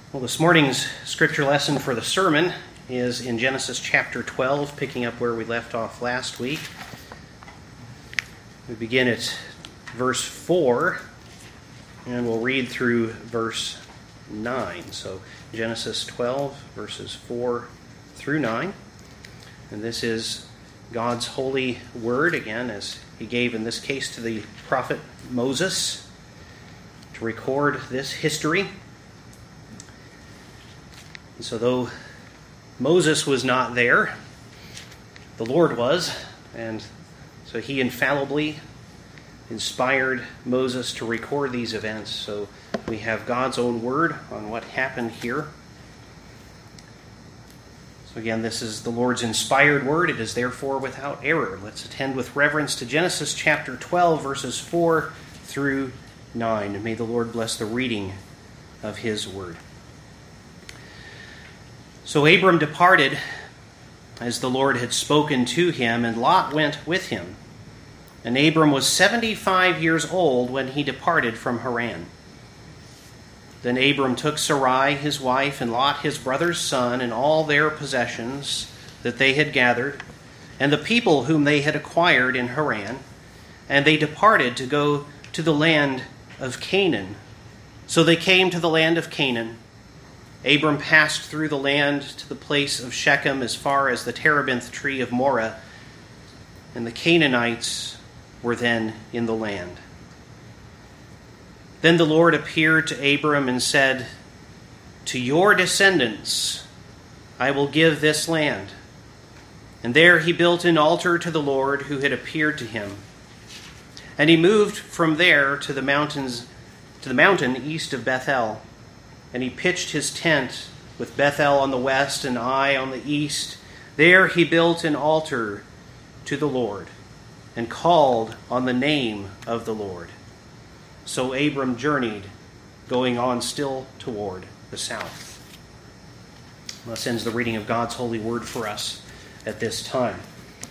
Well, this morning's scripture lesson for the sermon is in Genesis chapter 12, picking up where we left off last week. We begin at verse 4, and we'll read through verse 9. So Genesis 12, verses 4 through 9. And this is God's holy word, again, as he gave in this case to the prophet Moses to record this history. And so though Moses was not there, the Lord was, and so he infallibly inspired Moses to record these events. So we have God's own word on what happened here. So again, this is the Lord's inspired word. It is therefore without error. Let's attend with reverence to Genesis chapter 12, verses 4 through 9. And may the Lord bless the reading of his word. So Abram departed as the Lord had spoken to him, and Lot went with him. And Abram was 75 years old when he departed from Haran. Then Abram took Sarai his wife, and Lot his brother's son, and all their possessions that they had gathered, and the people whom they had acquired in Haran, and they departed to go to the land of Canaan. So they came to the land of Canaan. Abram passed through the land to the place of Shechem as far as the terebinth tree of Moreh, and the Canaanites were then in the land. Then the Lord appeared to Abram and said, "To your descendants I will give this land." And there he built an altar to the Lord who had appeared to him. And he moved from there to the mountain east of Bethel. And he pitched his tent with Bethel on the west and Ai on the east. There he built an altar to the Lord and called on the name of the Lord. So Abram journeyed, going on still toward the south. Thus ends the reading of God's holy word for us at this time.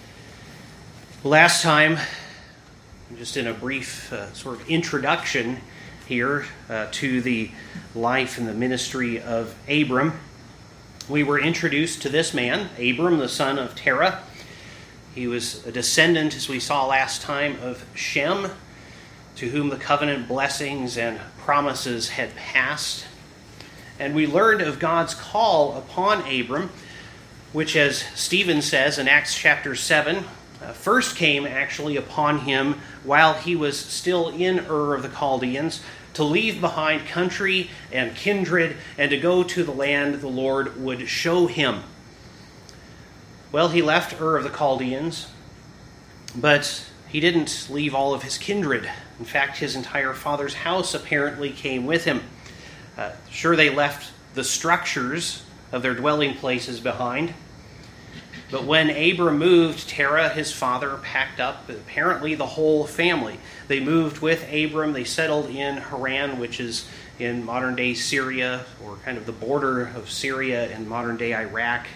Last time, just in a brief sort of introduction here to the life and the ministry of Abram, we were introduced to this man, Abram, the son of Terah. He was a descendant, as we saw last time, of Shem, to whom the covenant blessings and promises had passed. And we learned of God's call upon Abram, which, as Stephen says in Acts chapter 7, first came actually upon him while he was still in Ur of the Chaldeans, to leave behind country and kindred and to go to the land the Lord would show him. Well, he left Ur of the Chaldeans, but he didn't leave all of his kindred. In fact, his entire father's house apparently came with him. Sure, they left the structures of their dwelling places behind. But when Abram moved, Terah, his father, packed up apparently the whole family. They moved with Abram. They settled in Haran, which is in modern-day Syria, or kind of the border of Syria and modern-day Iraq.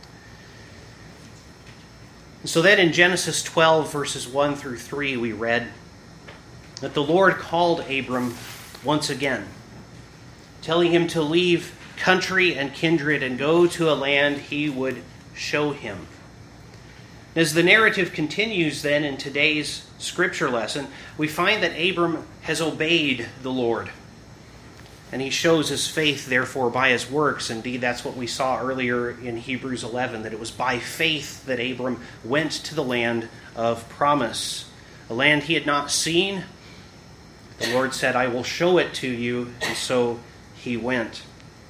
So then in Genesis 12, verses 1 through 3, we read that the Lord called Abram once again, telling him to leave country and kindred and go to a land he would show him. As the narrative continues then in today's scripture lesson, we find that Abram has obeyed the Lord. And he shows his faith, therefore, by his works. Indeed, that's what we saw earlier in Hebrews 11, that it was by faith that Abram went to the land of promise, a land he had not seen. The Lord said, "I will show it to you," and so he went.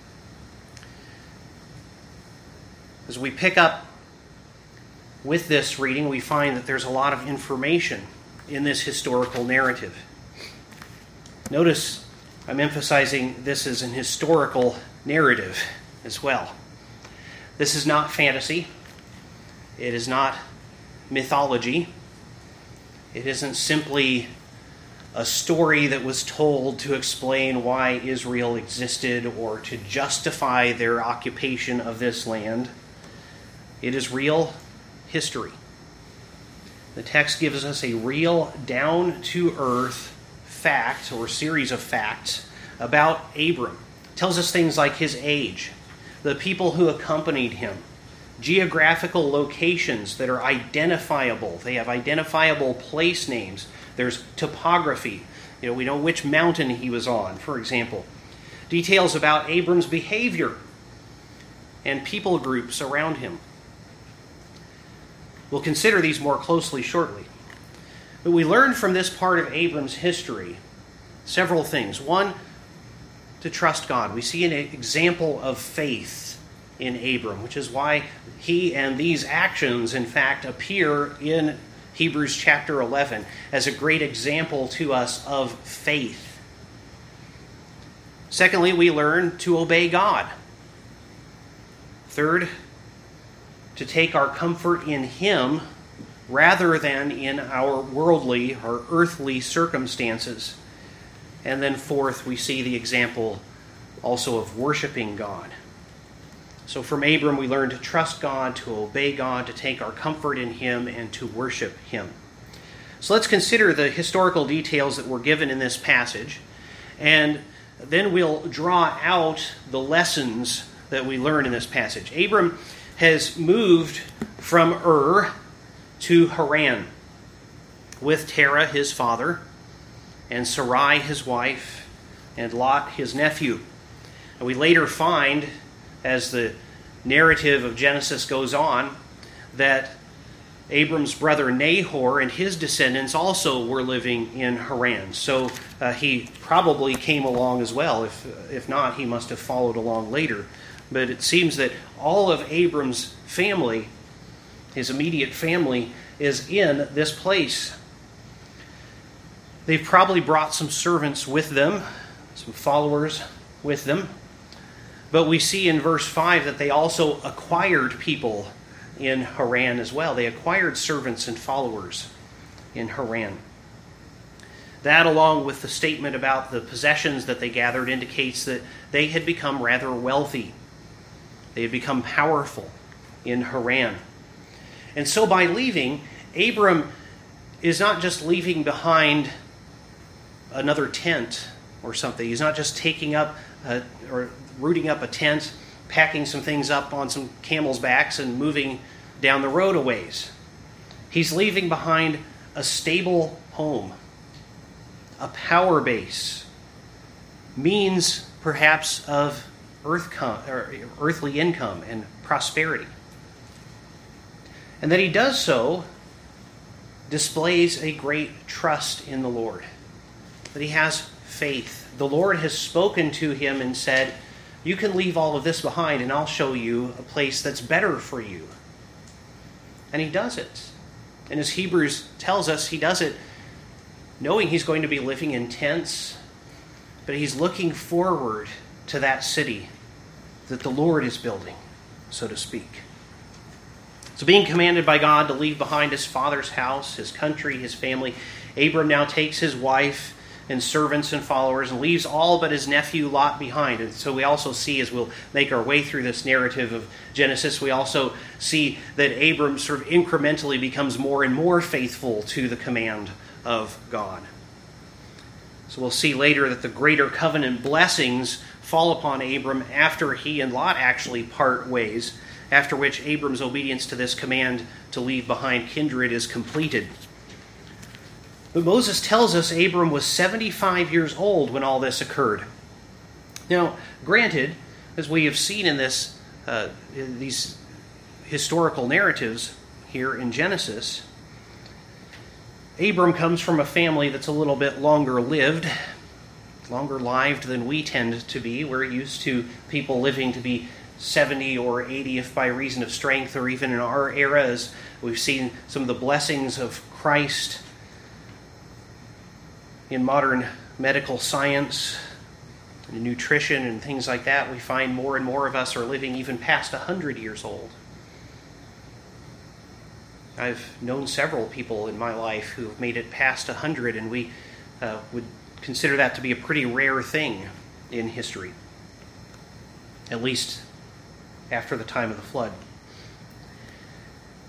As we pick up with this reading, we find that there's a lot of information in this historical narrative. Notice I'm emphasizing this as an historical narrative as well. This is not fantasy. It is not mythology. It isn't simply a story that was told to explain why Israel existed or to justify their occupation of this land. It is real history. The text gives us a real, down-to-earth fact or series of facts about Abram, tells us things like his age, the people who accompanied him, geographical locations that are identifiable. They have identifiable place names. There's topography. We know which mountain he was on, for example. Details about Abram's behavior and people groups around him. We'll consider these more closely shortly. But we learn from this part of Abram's history several things. One, to trust God. We see an example of faith in Abram, which is why he and these actions, in fact, appear in Hebrews chapter 11 as a great example to us of faith. Secondly, we learn to obey God. Third, to take our comfort in Him rather than in our worldly or earthly circumstances. And then fourth, we see the example also of worshiping God. So from Abram, we learn to trust God, to obey God, to take our comfort in Him, and to worship Him. So let's consider the historical details that were given in this passage, and then we'll draw out the lessons that we learn in this passage. Abram has moved from Ur to Haran with Terah, his father, and Sarai, his wife, and Lot, his nephew. And we later find, as the narrative of Genesis goes on, that Abram's brother Nahor and his descendants also were living in Haran. So he probably came along as well. If not, he must have followed along later. But it seems that all of Abram's family, his immediate family, is in this place. They've probably brought some servants with them, some followers with them. But we see in verse 5 that they also acquired people in Haran as well. They acquired servants and followers in Haran. That, along with the statement about the possessions that they gathered, indicates that they had become rather wealthy. They had become powerful in Haran. And so by leaving, Abram is not just leaving behind another tent or something. He's not just taking up or rooting up a tent, packing some things up on some camels' backs and moving down the road a ways. He's leaving behind a stable home, a power base, means perhaps of earthly income and prosperity. And that he does so displays a great trust in the Lord, that he has faith. The Lord has spoken to him and said, you can leave all of this behind and I'll show you a place that's better for you. And he does it. And as Hebrews tells us, he does it knowing he's going to be living in tents, but he's looking forward to that city that the Lord is building, so to speak. So being commanded by God to leave behind his father's house, his country, his family, Abram now takes his wife and servants and followers and leaves all but his nephew Lot behind. And so we also see, as we'll make our way through this narrative of Genesis, we also see that Abram sort of incrementally becomes more and more faithful to the command of God. So we'll see later that the greater covenant blessings fall upon Abram after he and Lot actually part ways, after which Abram's obedience to this command to leave behind kindred is completed. But Moses tells us Abram was 75 years old when all this occurred. Now, granted, as we have seen in these historical narratives here in Genesis, Abram comes from a family that's a little bit longer lived than we tend to be. We're used to people living to be 70 or 80 if by reason of strength, or even in our era, as we've seen some of the blessings of Christ in modern medical science and nutrition and things like that. We find more and more of us are living even past 100 years old. I've known several people in my life who have made it past 100, and we would consider that to be a pretty rare thing in history, at least after the time of the flood.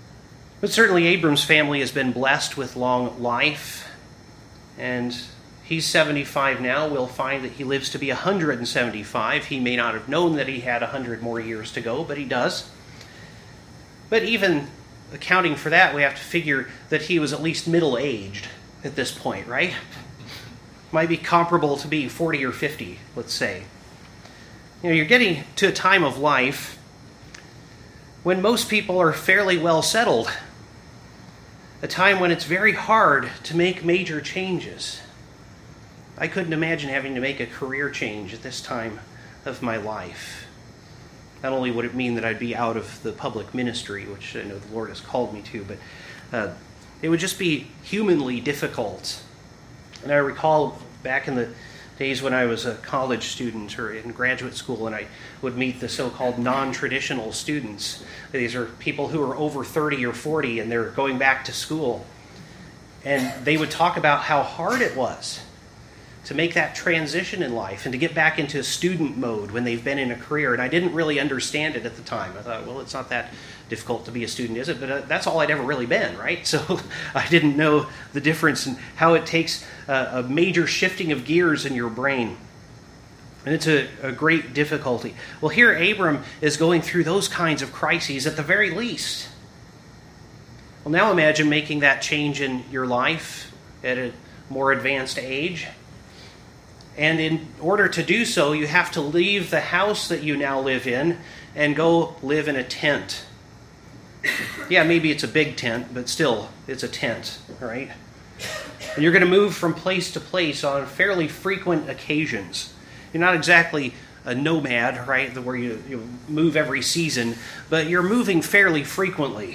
But certainly Abram's family has been blessed with long life, and He's 75 now. We'll find that he lives to be 175. He may not have known that he had 100 more years to go, but he does. But even accounting for that, we have to figure that he was at least middle-aged at this point, right? Might be comparable to being 40 or 50, let's say. You're getting to a time of life when most people are fairly well settled. A time when it's very hard to make major changes. I couldn't imagine having to make a career change at this time of my life. Not only would it mean that I'd be out of the public ministry, which I know the Lord has called me to, but it would just be humanly difficult. And I recall back in the days when I was a college student or in graduate school, and I would meet the so-called non-traditional students. These are people who are over 30 or 40, and they're going back to school. And they would talk about how hard it was to make that transition in life and to get back into student mode when they've been in a career. And I didn't really understand it at the time. I thought, well, it's not that difficult to be a student, is it? But that's all I'd ever really been, right? So I didn't know the difference in how it takes a major shifting of gears in your brain. And it's a great difficulty. Well, here Abram is going through those kinds of crises at the very least. Well, now imagine making that change in your life at a more advanced age. And in order to do so, you have to leave the house that you now live in and go live in a tent. Yeah, maybe it's a big tent, but still, it's a tent, right? And you're going to move from place to place on fairly frequent occasions. You're not exactly a nomad, right, where you move every season, but you're moving fairly frequently.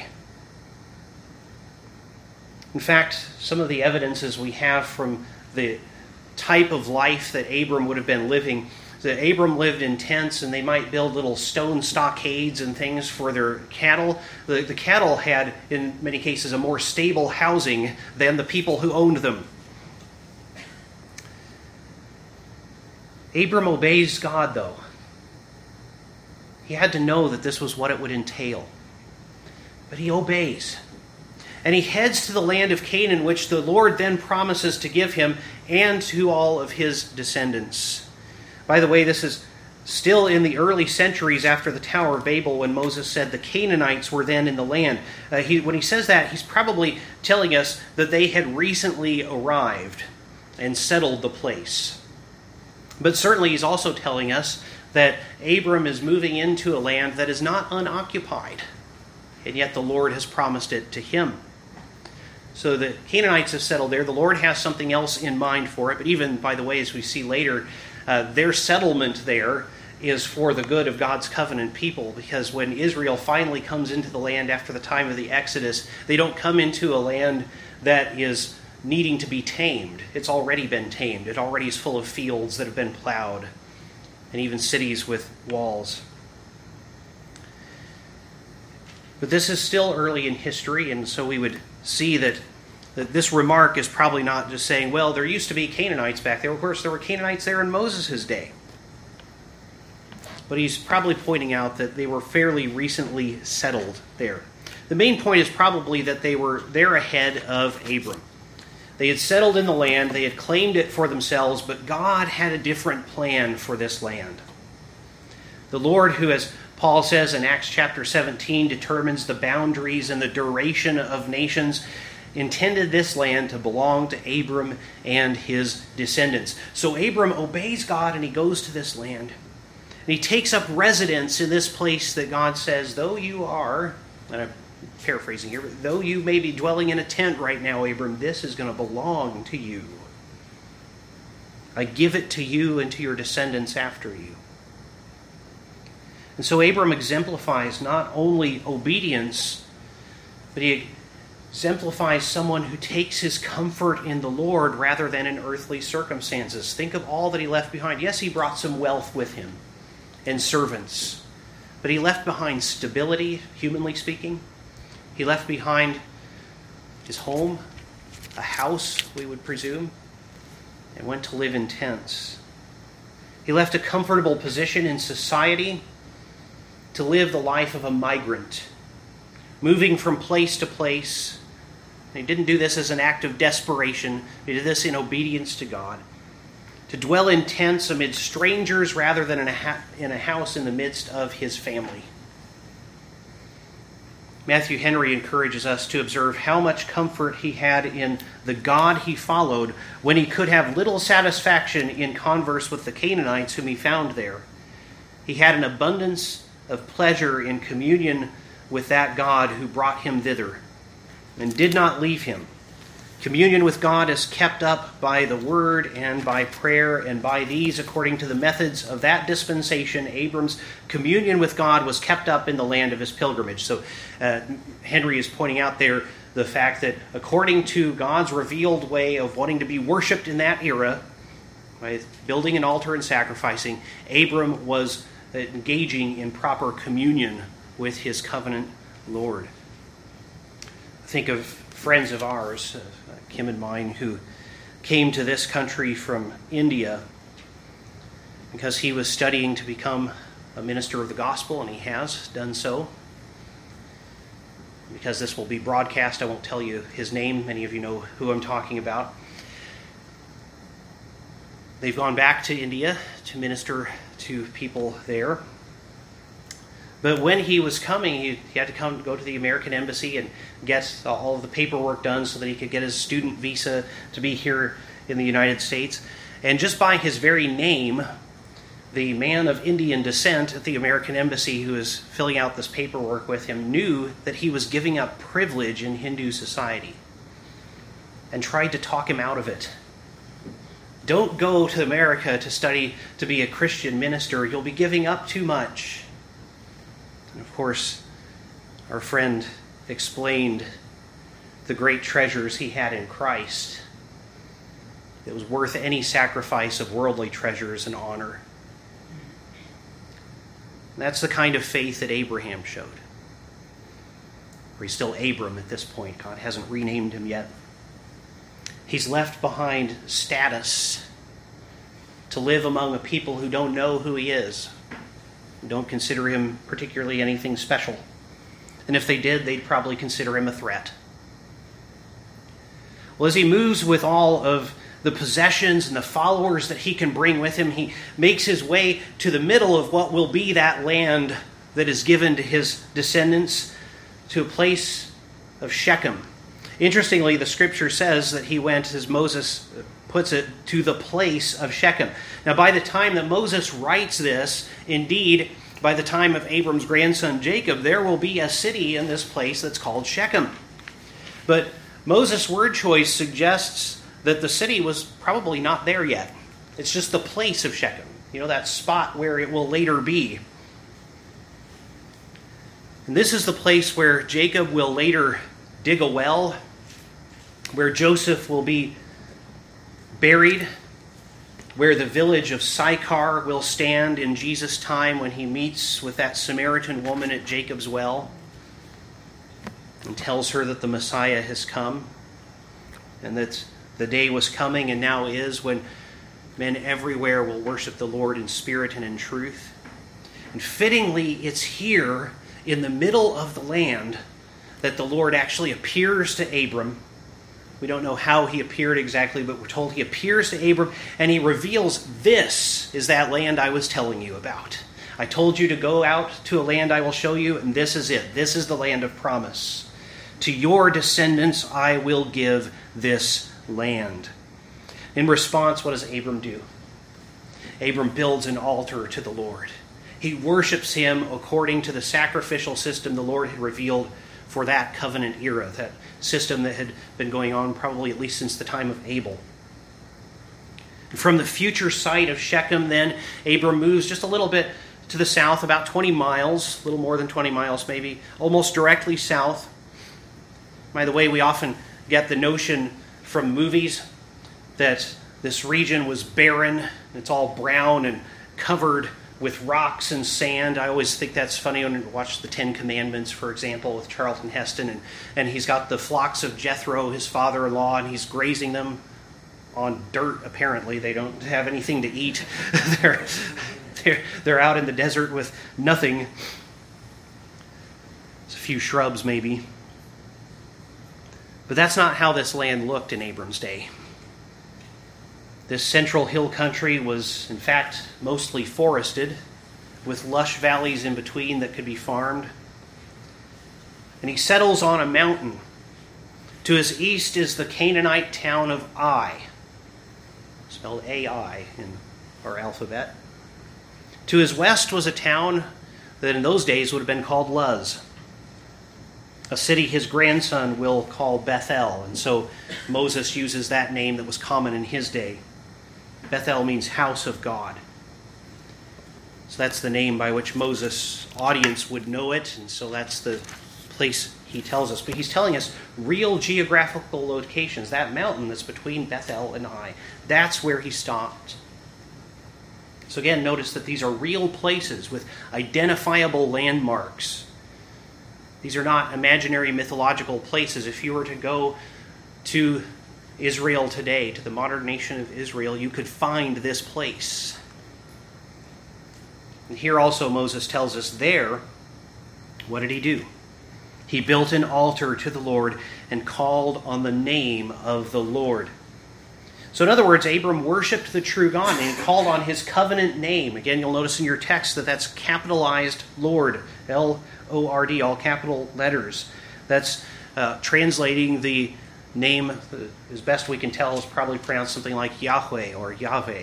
In fact, some of the evidences we have from the type of life that Abram would have been living, that Abram lived in tents, and they might build little stone stockades and things for their cattle. The cattle had, in many cases, a more stable housing than the people who owned them. Abram obeys God, though. He had to know that this was what it would entail. But he obeys. And he heads to the land of Canaan, which the Lord then promises to give him and to all of his descendants. By the way, this is still in the early centuries after the Tower of Babel, when Moses said the Canaanites were then in the land. When he says that, he's probably telling us that they had recently arrived and settled the place. But certainly he's also telling us that Abram is moving into a land that is not unoccupied, and yet the Lord has promised it to him. So the Canaanites have settled there. The Lord has something else in mind for it. But even, by the way, as we see later, their settlement there is for the good of God's covenant people. Because when Israel finally comes into the land after the time of the Exodus, they don't come into a land that is needing to be tamed. It's already been tamed. It already is full of fields that have been plowed, and even cities with walls. But this is still early in history, and so we would see that this remark is probably not just saying, well, there used to be Canaanites back there. Of course, there were Canaanites there in Moses' day. But he's probably pointing out that they were fairly recently settled there. The main point is probably that they were there ahead of Abram. They had settled in the land, they had claimed it for themselves, but God had a different plan for this land. The Lord, who, as Paul says in Acts chapter 17, determines the boundaries and the duration of nations, intended this land to belong to Abram and his descendants. So Abram obeys God and he goes to this land. And he takes up residence in this place that God says, though you are, and I'm paraphrasing here, but though you may be dwelling in a tent right now, Abram, this is going to belong to you. I give it to you and to your descendants after you. And so Abram exemplifies not only obedience, but he exemplifies someone who takes his comfort in the Lord rather than in earthly circumstances. Think of all that he left behind. Yes, he brought some wealth with him and servants, but he left behind stability, humanly speaking. He left behind his home, a house, we would presume, and went to live in tents. He left a comfortable position in society to live the life of a migrant, moving from place to place He didn't do this as an act of desperation. He did this in obedience to God. To dwell in tents amid strangers rather than in a house in the midst of his family. Matthew Henry encourages us to observe how much comfort he had in the God he followed when he could have little satisfaction in converse with the Canaanites whom he found there. He had an abundance of pleasure in communion with that God who brought him thither and did not leave him. Communion with God is kept up by the word and by prayer, and by these, according to the methods of that dispensation, Abram's communion with God was kept up in the land of his pilgrimage. So Henry is pointing out there the fact that according to God's revealed way of wanting to be worshipped in that era, by building an altar and sacrificing, Abram was engaging in proper communion with his covenant Lord. Think of friends of ours, Kim and mine, who came to this country from India because he was studying to become a minister of the gospel, and he has done so. Because this will be broadcast, I won't tell you his name. Many of you know who I'm talking about. They've gone back to India to minister to people there. But when he was coming, he had to go to the American Embassy and get all of the paperwork done so that he could get his student visa to be here in the United States. And just by his very name, the man of Indian descent at the American Embassy who was filling out this paperwork with him knew that he was giving up privilege in Hindu society and tried to talk him out of it. Don't go to America to study to be a Christian minister. You'll be giving up too much. And of course, our friend explained the great treasures he had in Christ. It was worth any sacrifice of worldly treasures and honor. And that's the kind of faith that Abraham showed. Or he's still Abram at this point. God hasn't renamed him yet. He's left behind status to live among a people who don't know who he is, who don't consider him particularly anything special. And if they did, they'd probably consider him a threat. Well, as he moves with all of the possessions and the followers that he can bring with him, he makes his way to the middle of what will be that land that is given to his descendants, to a place of Shechem. Interestingly, the scripture says that he went, as Moses puts it, to the place of Shechem. Now, by the time that Moses writes this, indeed, by the time of Abram's grandson Jacob, there will be a city in this place that's called Shechem. But Moses' word choice suggests that the city was probably not there yet. It's just the place of Shechem. You know, that spot where it will later be. And this is the place where Jacob will later dig a well, where Joseph will be buried, where the village of Sychar will stand in Jesus' time when he meets with that Samaritan woman at Jacob's well and tells her that the Messiah has come and that the day was coming and now is when men everywhere will worship the Lord in spirit and in truth. And fittingly, it's here in the middle of the land that the Lord actually appears to Abram. We don't know how he appeared exactly, but we're told he appears to Abram and he reveals, this is that land I was telling you about. I told you to go out to a land I will show you, and this is it. This is the land of promise. To your descendants I will give this land. In response, what does Abram do? Abram builds an altar to the Lord. He worships him according to the sacrificial system the Lord had revealed for that covenant era, that system that had been going on probably at least since the time of Abel. From the future site of Shechem, then, Abram moves just a little bit to the south, about 20 miles, a little more than 20 miles maybe, almost directly south. By the way, we often get the notion from movies that this region was barren, it's all brown and covered with rocks and sand. I always think that's funny when you watch the Ten Commandments, for example, with Charlton Heston, and he's got the flocks of Jethro, his father-in-law, and he's grazing them on dirt, apparently. They don't have anything to eat. They're out in the desert with nothing. There's a few shrubs, maybe. But that's not how this land looked in Abram's day. This central hill country was, in fact, mostly forested, with lush valleys in between that could be farmed. And he settles on a mountain. To his east is the Canaanite town of Ai, spelled A-I in our alphabet. To his west was a town that in those days would have been called Luz, a city his grandson will call Bethel. And so Moses uses that name that was common in his day. Bethel means house of God. So that's the name by which Moses' audience would know it, and so that's the place he tells us. But he's telling us real geographical locations. That mountain that's between Bethel and Ai, that's where he stopped. So again, notice that these are real places with identifiable landmarks. These are not imaginary mythological places. If you were to go to Israel today, to the modern nation of Israel, you could find this place. And here also Moses tells us there, what did he do? He built an altar to the Lord and called on the name of the Lord. So in other words, Abram worshipped the true God and called on his covenant name. Again, you'll notice in your text that that's capitalized Lord, L-O-R-D, all capital letters. That's translating the name, as best we can tell, is probably pronounced something like Yahweh or Yahweh.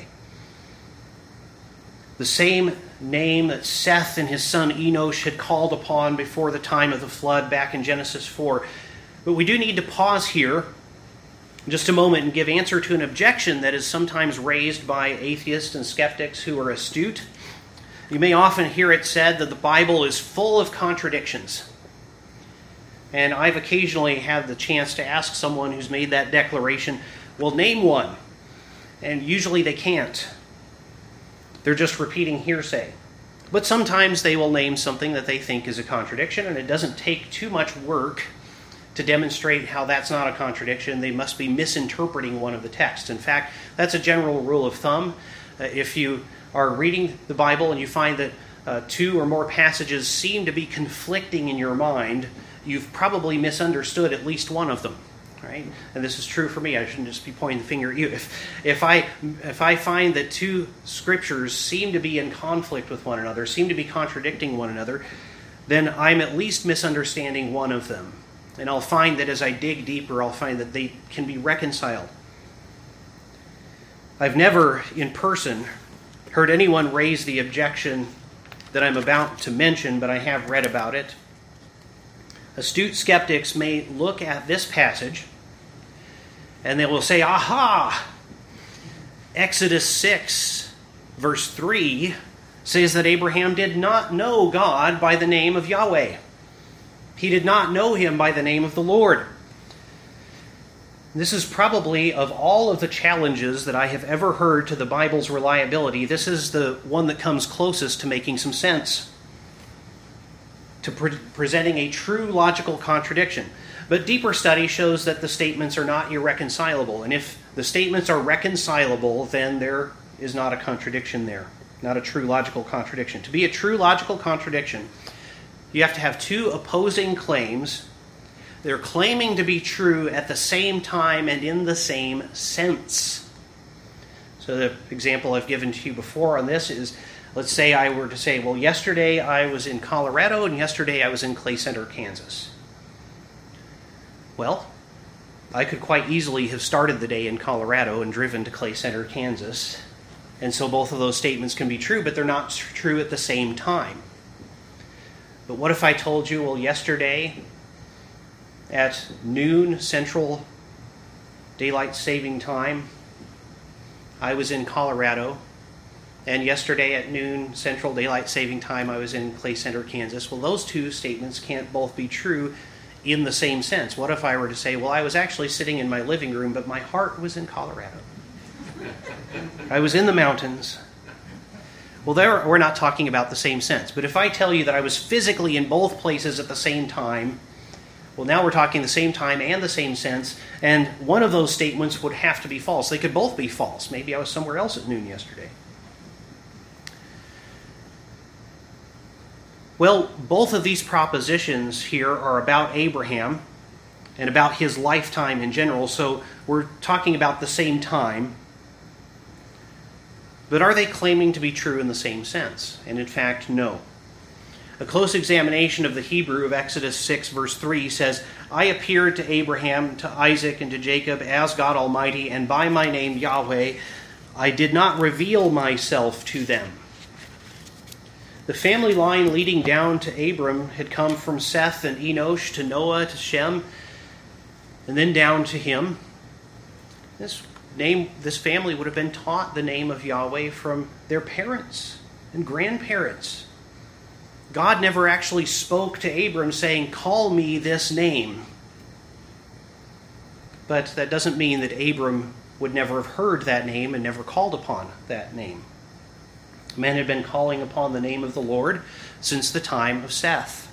The same name that Seth and his son Enosh had called upon before the time of the flood back in Genesis 4. But we do need to pause here just a moment and give answer to an objection that is sometimes raised by atheists and skeptics who are astute. You may often hear it said that the Bible is full of contradictions. And I've occasionally had the chance to ask someone who's made that declaration, well, name one. And usually they can't. They're just repeating hearsay. But sometimes they will name something that they think is a contradiction, and it doesn't take too much work to demonstrate how that's not a contradiction. They must be misinterpreting one of the texts. In fact, that's a general rule of thumb. If you are reading the Bible and you find that two or more passages seem to be conflicting in your mind, you've probably misunderstood at least one of them, right? And this is true for me. I shouldn't just be pointing the finger at you. If I find that two scriptures seem to be in conflict with one another, seem to be contradicting one another, then I'm at least misunderstanding one of them. And I'll find that as I dig deeper, I'll find that they can be reconciled. I've never, in person, heard anyone raise the objection that I'm about to mention, but I have read about it. Astute skeptics may look at this passage and they will say, aha! Exodus 6, verse 3 says that Abraham did not know God by the name of Yahweh. He did not know him by the name of the Lord. This is probably, of all of the challenges that I have ever heard to the Bible's reliability, this is the one that comes closest to making some sense, to presenting a true logical contradiction. But deeper study shows that the statements are not irreconcilable. And if the statements are reconcilable, then there is not a contradiction there, not a true logical contradiction. To be a true logical contradiction, you have to have two opposing claims. They're claiming to be true at the same time and in the same sense. So the example I've given to you before on this is, let's say I were to say, well, yesterday I was in Colorado and yesterday I was in Clay Center, Kansas. Well, I could quite easily have started the day in Colorado and driven to Clay Center, Kansas. And so both of those statements can be true, but they're not true at the same time. But what if I told you, well, yesterday at noon Central Daylight Saving Time, I was in Colorado, and yesterday at noon Central Daylight Saving Time, I was in Clay Center, Kansas. Well, those two statements can't both be true in the same sense. What if I were to say, well, I was actually sitting in my living room, but my heart was in Colorado. I was in the mountains. Well, there we're not talking about the same sense. But if I tell you that I was physically in both places at the same time, well, now we're talking the same time and the same sense, and one of those statements would have to be false. They could both be false. Maybe I was somewhere else at noon yesterday. Well, both of these propositions here are about Abraham, and about his lifetime in general. So we're talking about the same time. But are they claiming to be true in the same sense? And in fact, no. A close examination of the Hebrew of Exodus 6 verse 3 says, I appeared to Abraham, to Isaac, and to Jacob as God Almighty, and by my name Yahweh, I did not reveal myself to them. The family line leading down to Abram had come from Seth and Enosh to Noah to Shem, and then down to him. This family would have been taught the name of Yahweh from their parents and grandparents. God never actually spoke to Abram saying, call me this name. But that doesn't mean that Abram would never have heard that name and never called upon that name. Men had been calling upon the name of the Lord since the time of Seth.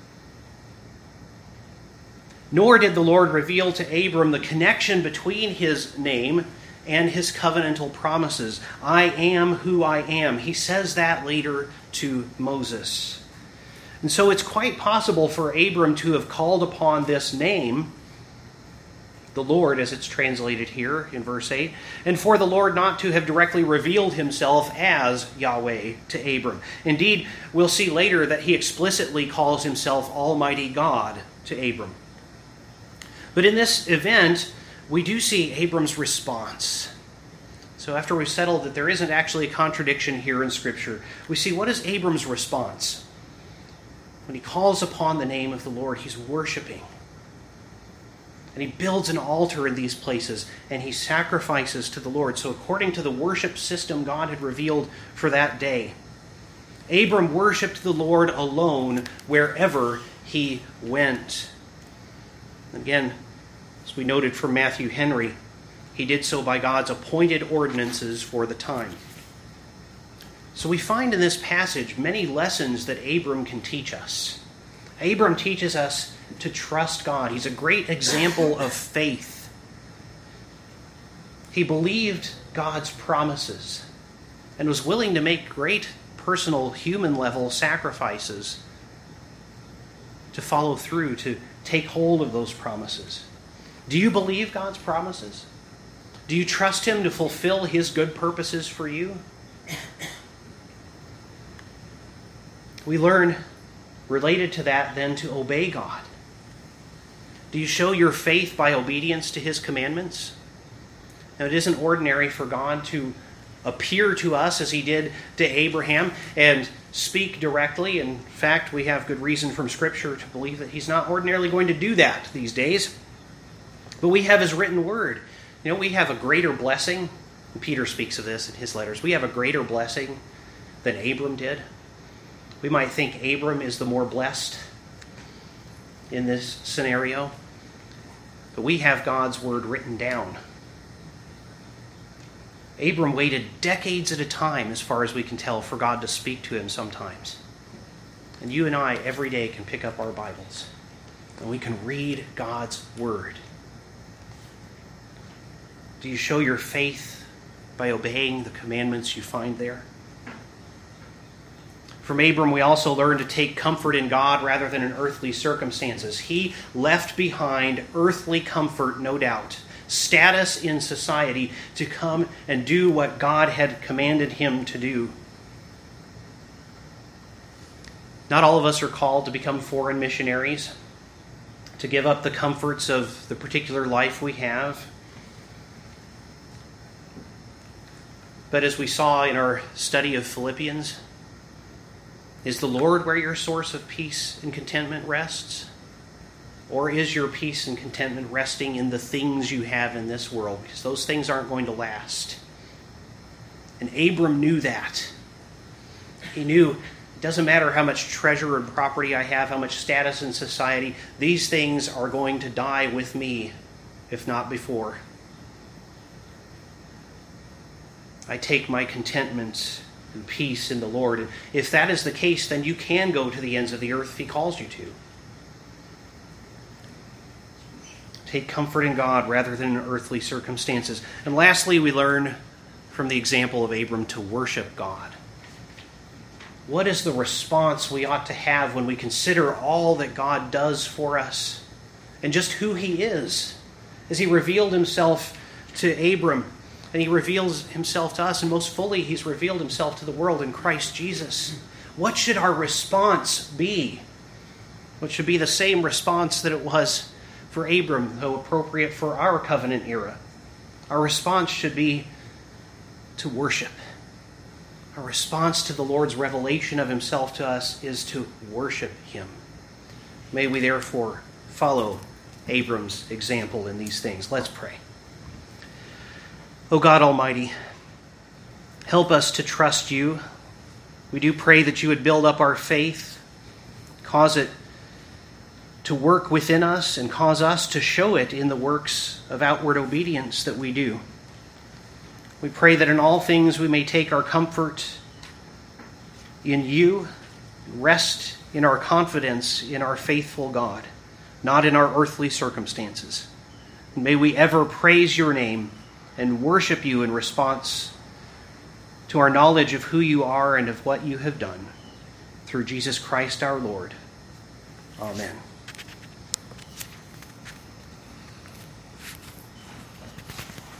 Nor did the Lord reveal to Abram the connection between his name and his covenantal promises. I am who I am. He says that later to Moses. And so it's quite possible for Abram to have called upon this name, the Lord, as it's translated here in verse 8, and for the Lord not to have directly revealed himself as Yahweh to Abram. Indeed, we'll see later that he explicitly calls himself Almighty God to Abram. But in this event, we do see Abram's response. So after we've settled that there isn't actually a contradiction here in Scripture, we see what is Abram's response. When he calls upon the name of the Lord, he's worshiping. And he builds an altar in these places, and he sacrifices to the Lord. So according to the worship system God had revealed for that day, Abram worshipped the Lord alone wherever he went. Again, as we noted from Matthew Henry, he did so by God's appointed ordinances for the time. So we find in this passage many lessons that Abram can teach us. Abram teaches us to trust God. He's a great example of faith. He believed God's promises and was willing to make great personal, human-level sacrifices to follow through, to take hold of those promises. Do you believe God's promises? Do you trust Him to fulfill His good purposes for you? We learn, related to that, then, to obey God. Do you show your faith by obedience to His commandments? Now, it isn't ordinary for God to appear to us as He did to Abraham and speak directly. In fact, we have good reason from Scripture to believe that He's not ordinarily going to do that these days. But we have His written word. You know, we have a greater blessing. Peter speaks of this in his letters. We have a greater blessing than Abram did. We might think Abram is the more blessed in this scenario. But we have God's word written down. Abram waited decades at a time, as far as we can tell, for God to speak to him sometimes. And you and I, every day, can pick up our Bibles. And we can read God's word. Do you show your faith by obeying the commandments you find there? From Abram, we also learn to take comfort in God rather than in earthly circumstances. He left behind earthly comfort, no doubt, status in society, to come and do what God had commanded him to do. Not all of us are called to become foreign missionaries, to give up the comforts of the particular life we have. But as we saw in our study of Philippians, is the Lord where your source of peace and contentment rests? Or is your peace and contentment resting in the things you have in this world? Because those things aren't going to last. And Abram knew that. He knew it doesn't matter how much treasure and property I have, how much status in society, these things are going to die with me, if not before. I take my contentment and peace in the Lord. And if that is the case, then you can go to the ends of the earth if He calls you to. Take comfort in God rather than in earthly circumstances. And lastly, we learn from the example of Abram to worship God. What is the response we ought to have when we consider all that God does for us? and just who he is, as he revealed himself to Abram, and he reveals himself to us, and most fully he's revealed himself to the world in Christ Jesus. What should our response be? What should be the same response that it was for Abram, though appropriate for our covenant era? Our response should be to worship. Our response to the Lord's revelation of himself to us is to worship him. May we therefore follow Abram's example in these things. Let's pray. O God Almighty, help us to trust you. We do pray that you would build up our faith, cause it to work within us, and cause us to show it in the works of outward obedience that we do. We pray that in all things we may take our comfort in you, rest in our confidence in our faithful God, not in our earthly circumstances. And may we ever praise your name and worship you in response to our knowledge of who you are and of what you have done. Through Jesus Christ our Lord. Amen.